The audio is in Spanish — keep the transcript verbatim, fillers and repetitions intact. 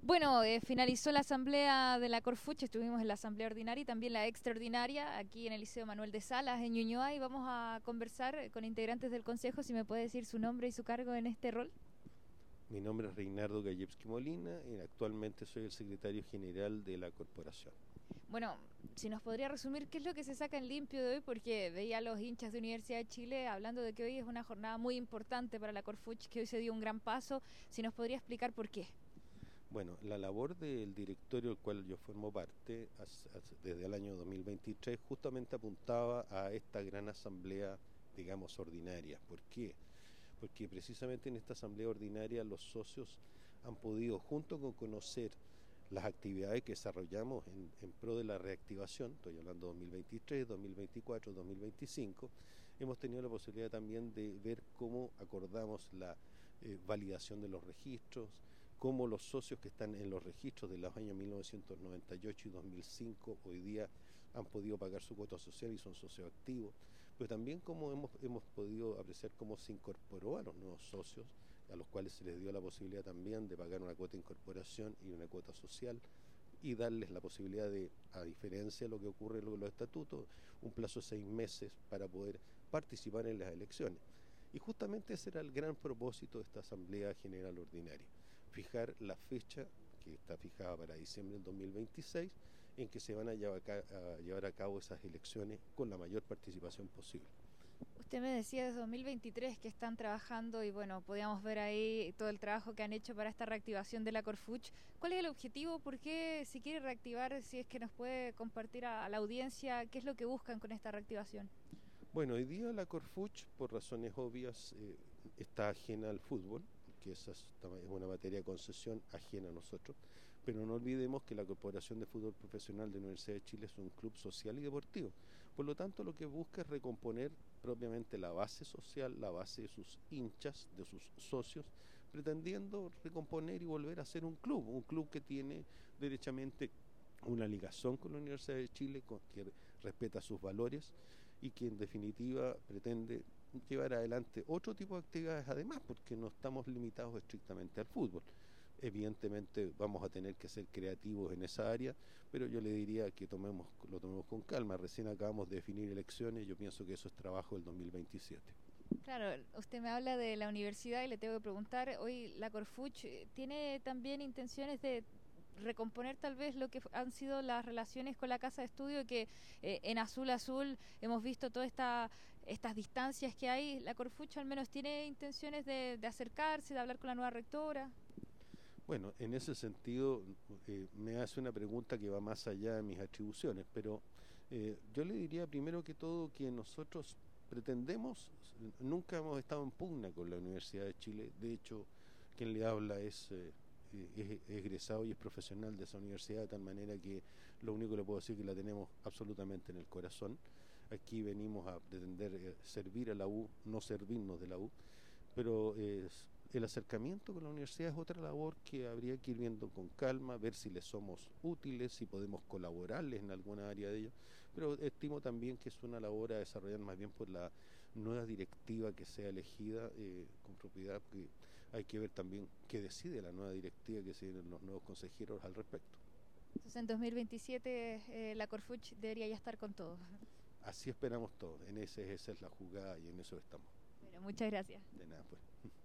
Bueno, eh, finalizó la asamblea de la Corfuch, estuvimos en la asamblea ordinaria y también la extraordinaria aquí en el Liceo Manuel de Salas, en Ñuñoa, y vamos a conversar con integrantes del Consejo. Si me puede decir su nombre y su cargo en este rol. Mi nombre es Reinaldo Gallevsky Molina y actualmente soy el secretario general de la corporación. Bueno, si nos podría resumir qué es lo que se saca en limpio de hoy, porque veía a los hinchas de Universidad de Chile hablando de que hoy es una jornada muy importante para la Corfuch, que hoy se dio un gran paso. Si nos podría explicar por qué. Bueno, la labor del directorio del cual yo formo parte desde el año dos mil veintitrés justamente apuntaba a esta gran asamblea, digamos, ordinaria. ¿Por qué? Porque precisamente en esta asamblea ordinaria los socios han podido, junto con conocer las actividades que desarrollamos en, en pro de la reactivación, estoy hablando de dos mil veintitrés, dos mil veinticuatro, dos mil veinticinco, hemos tenido la posibilidad también de ver cómo acordamos la eh, validación de los registros, cómo los socios que están en los registros de los años mil novecientos noventa y ocho y dos mil cinco hoy día han podido pagar su cuota social y son socios activos, pero también cómo hemos, hemos podido apreciar cómo se incorporó a los nuevos socios, a los cuales se les dio la posibilidad también de pagar una cuota de incorporación y una cuota social, y darles la posibilidad de, a diferencia de lo que ocurre en los estatutos, un plazo de seis meses para poder participar en las elecciones. Y justamente ese era el gran propósito de esta Asamblea General Ordinaria, fijar la fecha que está fijada para diciembre del dos mil veintiséis, en que se van a llevar a, a llevar a cabo esas elecciones con la mayor participación posible. Usted me decía desde dos mil veintitrés que están trabajando y bueno, podíamos ver ahí todo el trabajo que han hecho para esta reactivación de la Corfuch. ¿Cuál es el objetivo? ¿Por qué se quiere reactivar? Si es que nos puede compartir a, a la audiencia, ¿qué es lo que buscan con esta reactivación? Bueno, hoy día la Corfuch, por razones obvias, eh, está ajena al fútbol, porque esa es una materia de concesión ajena a nosotros, pero no olvidemos que la Corporación de Fútbol Profesional de la Universidad de Chile es un club social y deportivo. Por lo tanto, lo que busca es recomponer propiamente la base social, la base de sus hinchas, de sus socios, pretendiendo recomponer y volver a ser un club, un club que tiene derechamente una ligación con la Universidad de Chile, que respeta sus valores y que en definitiva pretende llevar adelante otro tipo de actividades además, porque no estamos limitados estrictamente al fútbol. Evidentemente vamos a tener que ser creativos en esa área, pero yo le diría que tomemos, lo tomemos con calma. Recién acabamos de definir elecciones, yo pienso que eso es trabajo del dos mil veintisiete. Claro, usted me habla de la universidad y le tengo que preguntar, hoy la Corfuch tiene también intenciones de recomponer tal vez lo que han sido las relaciones con la casa de estudio, que eh, en Azul Azul hemos visto todas esta, estas distancias que hay. ¿La Corfuch al menos tiene intenciones de, de acercarse, de hablar con la nueva rectora? Bueno, en ese sentido eh, me hace una pregunta que va más allá de mis atribuciones, pero eh, yo le diría primero que todo que nosotros pretendemos, nunca hemos estado en pugna con la Universidad de Chile. De hecho, quien le habla es, eh, es egresado y es profesional de esa universidad, de tal manera que lo único que le puedo decir es que la tenemos absolutamente en el corazón. Aquí venimos a pretender eh, servir a la U, no servirnos de la U, pero eh, el acercamiento con la universidad es otra labor que habría que ir viendo con calma, ver si les somos útiles, si podemos colaborarles en alguna área de ello, pero estimo también que es una labor a desarrollar más bien por la nueva directiva que sea elegida eh, con propiedad, porque hay que ver también qué decide la nueva directiva, que deciden los nuevos consejeros al respecto. Entonces en dos mil veintisiete eh, la Corfuch debería ya estar con todo. Así esperamos todos, en ese, esa es la jugada y en eso estamos. Bueno, muchas gracias. De nada, pues.